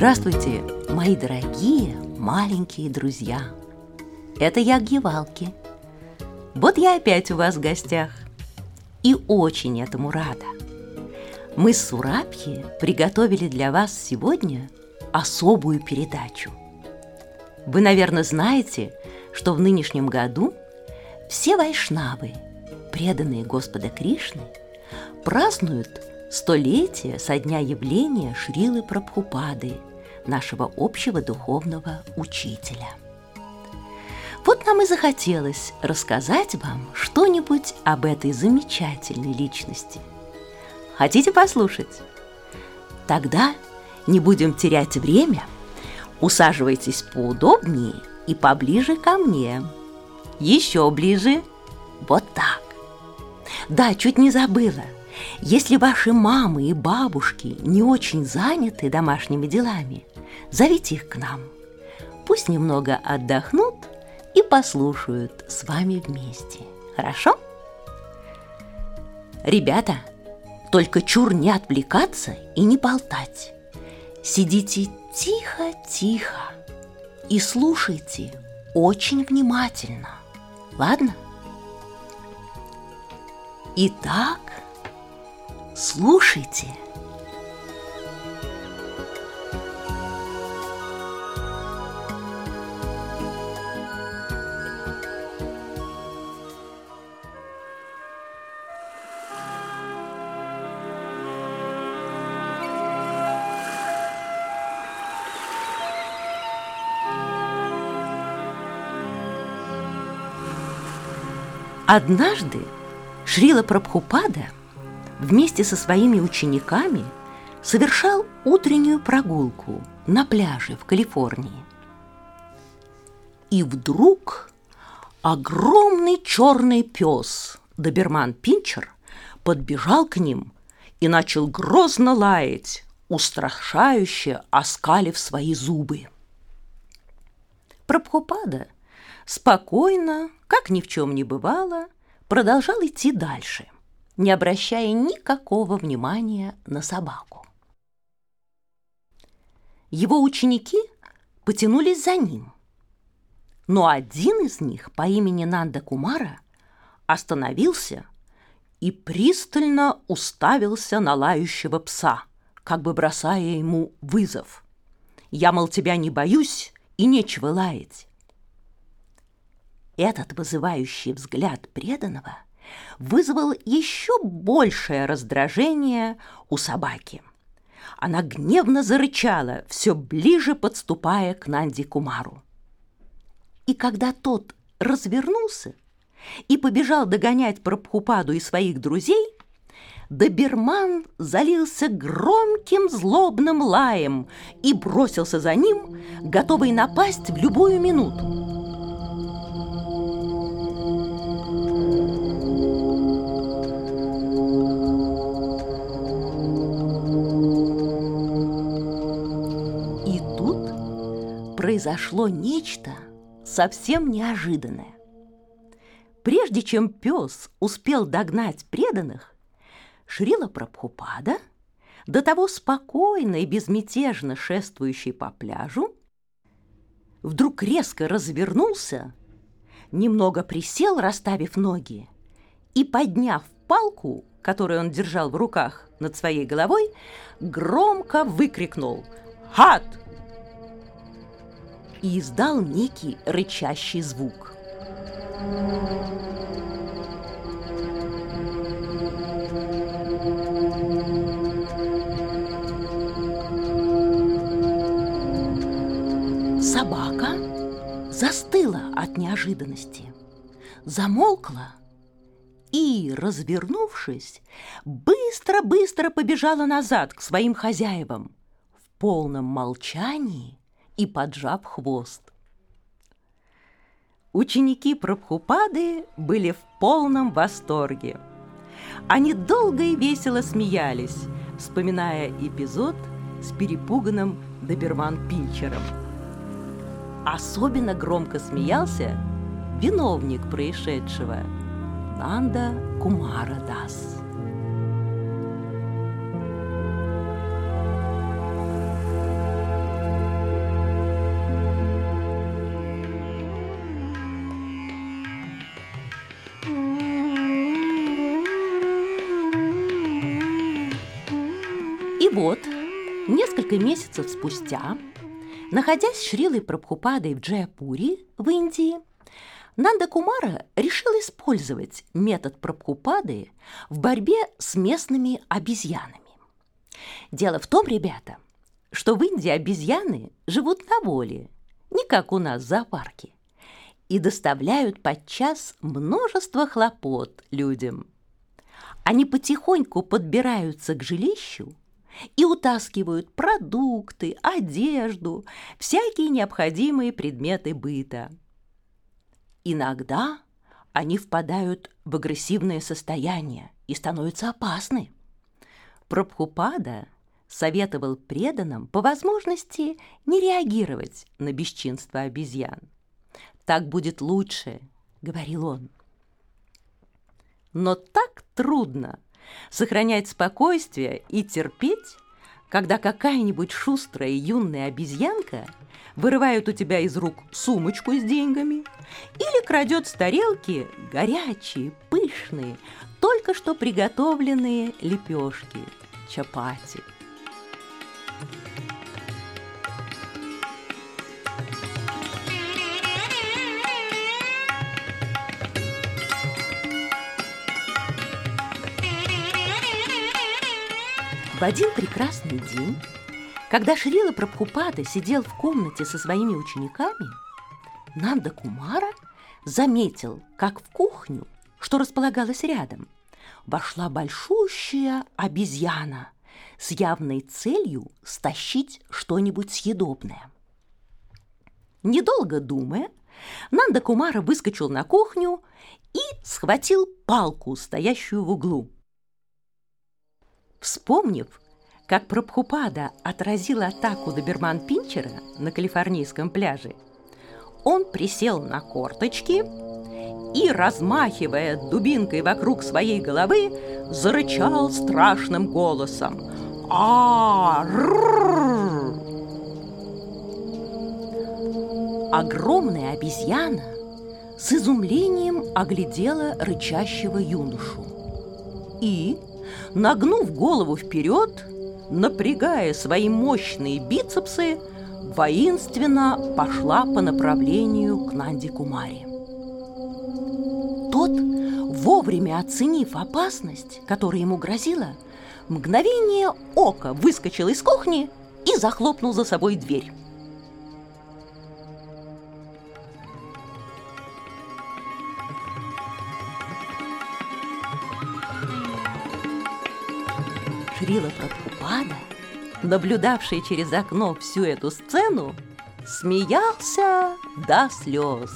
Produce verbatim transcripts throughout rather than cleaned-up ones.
Здравствуйте, мои дорогие маленькие друзья! Это я, Гевалки. Вот я опять у вас в гостях и очень этому рада. Мы с Сурабхи приготовили для вас сегодня особую передачу. Вы, наверное, знаете, что в нынешнем году все вайшнавы, преданные Господа Кришны, празднуют столетие со дня явления Шрилы Прабхупады, нашего общего духовного учителя. Вот нам и захотелось рассказать вам что-нибудь об этой замечательной личности. Хотите послушать? Тогда не будем терять время. Усаживайтесь поудобнее и поближе ко мне. Еще ближе. Вот так. Да, чуть не забыла. Если ваши мамы и бабушки не очень заняты домашними делами, зовите их к нам. Пусть немного отдохнут и послушают с вами вместе. Хорошо? Ребята, только чур не отвлекаться и не болтать. Сидите тихо-тихо и слушайте очень внимательно. Ладно? Итак, слушайте. Однажды Шрила Прабхупада вместе со своими учениками совершал утреннюю прогулку на пляже в Калифорнии. И вдруг огромный черный пес, доберман-пинчер, подбежал к ним и начал грозно лаять, устрашающе оскалив свои зубы. Прабхупада спокойно, как ни в чем не бывало, продолжал идти дальше, не обращая никакого внимания на собаку. Его ученики потянулись за ним, но один из них по имени Нанда Кумара остановился и пристально уставился на лающего пса, как бы бросая ему вызов. «Я, мол, тебя не боюсь, и нечего лаять». Этот вызывающий взгляд преданного вызвал еще большее раздражение у собаки. Она гневно зарычала, все ближе подступая к Нанде Кумару. И когда тот развернулся и побежал догонять Прабхупаду и своих друзей, доберман залился громким злобным лаем и бросился за ним, готовый напасть в любую минуту. Произошло нечто совсем неожиданное. Прежде чем пес успел догнать преданных, Шрила Прабхупада, до того спокойно и безмятежно шествующий по пляжу, вдруг резко развернулся, немного присел, расставив ноги, и, подняв палку, которую он держал в руках над своей головой, громко выкрикнул «Хат!» и издал некий рычащий звук. Собака застыла от неожиданности, замолкла и, развернувшись, быстро-быстро побежала назад к своим хозяевам в полном молчании и поджав хвост. Ученики Прабхупады были в полном восторге. Они долго и весело смеялись, вспоминая эпизод с перепуганным доберман-пинчером. Особенно громко смеялся виновник происшедшего Нанда Кумара Дас. вот, несколько месяцев спустя, находясь с Шрилой Прабхупадой в Джайапуре, в Индии, Нанда Кумара решил использовать метод Прабхупады в борьбе с местными обезьянами. Дело в том, ребята, что в Индии обезьяны живут на воле, не как у нас в зоопарке, и доставляют подчас множество хлопот людям. Они потихоньку подбираются к жилищу и утаскивают продукты, одежду, всякие необходимые предметы быта. Иногда они впадают в агрессивное состояние и становятся опасны. Прабхупада советовал преданным по возможности не реагировать на бесчинство обезьян. «Так будет лучше», — говорил он. Но так трудно сохранять спокойствие и терпеть, когда какая-нибудь шустрая юная обезьянка вырывает у тебя из рук сумочку с деньгами или крадет с тарелки горячие, пышные, только что приготовленные лепешки, чапати. В один прекрасный день, когда Шрила Прабхупада сидел в комнате со своими учениками, Нанда Кумара заметил, как в кухню, что располагалась рядом, вошла большущая обезьяна с явной целью стащить что-нибудь съедобное. Недолго думая, Нанда Кумара выскочил на кухню и схватил палку, стоящую в углу. Вспомнив, как Прабхупада отразил атаку доберман-пинчера на калифорнийском пляже, он присел на корточки и, размахивая дубинкой вокруг своей головы, зарычал страшным голосом: «А-р-р-р!» Огромная обезьяна с изумлением оглядела рычащего юношу и, нагнув голову вперед, напрягая свои мощные бицепсы, воинственно пошла по направлению к Нанде Кумаре. Тот, вовремя оценив опасность, которая ему грозила, в мгновение ока выскочил из кухни и захлопнул за собой дверь. Шрила Прабхупада, наблюдавший через окно всю эту сцену, смеялся до слез.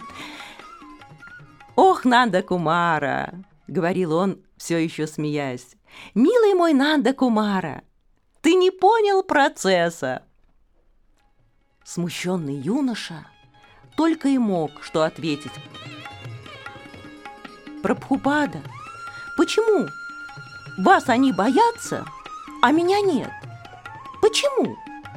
«Ох, Нанда Кумара!» — говорил он, все еще смеясь. «Милый мой Нанда Кумара, ты не понял процесса!» Смущенный юноша только и мог что ответить: «Прабхупада, почему вас они боятся, а меня нет? Почему?»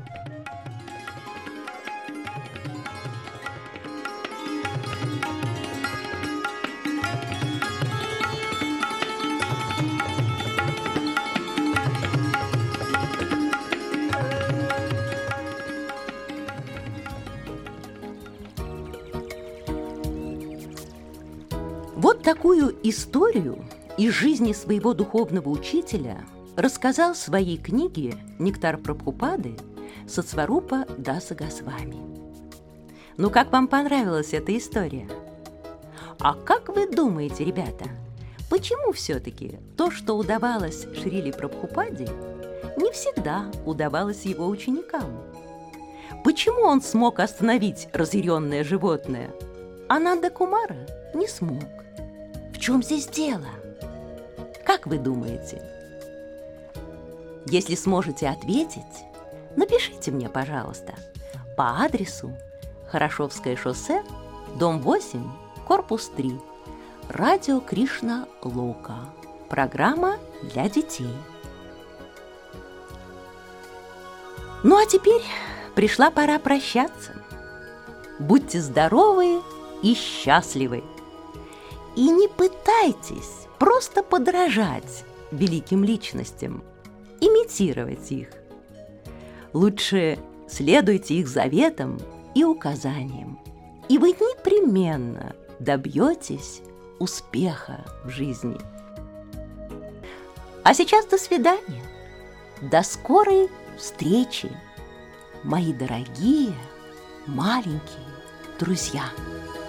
Вот такую историю из жизни своего духовного учителя рассказал в своей книге «Нектар Прабхупады» Сатсварупа Даса Госвами. Ну, как вам понравилась эта история? А как вы думаете, ребята, почему все-таки то, что удавалось Шриле Прабхупаде, не всегда удавалось его ученикам? Почему он смог остановить разъяренное животное, а Нанда Кумара не смог? В чем здесь дело? Как вы думаете? Если сможете ответить, напишите мне, пожалуйста, по адресу Хорошевское шоссе, дом восемь, корпус три, радио Кришна Лока, программа для детей. Ну а теперь пришла пора прощаться. Будьте здоровы и счастливы. И не пытайтесь просто подражать великим личностям. имитировать их. Лучше следуйте их заветам и указаниям, и вы непременно добьетесь успеха в жизни. А сейчас до свидания. До скорой встречи, мои дорогие маленькие друзья.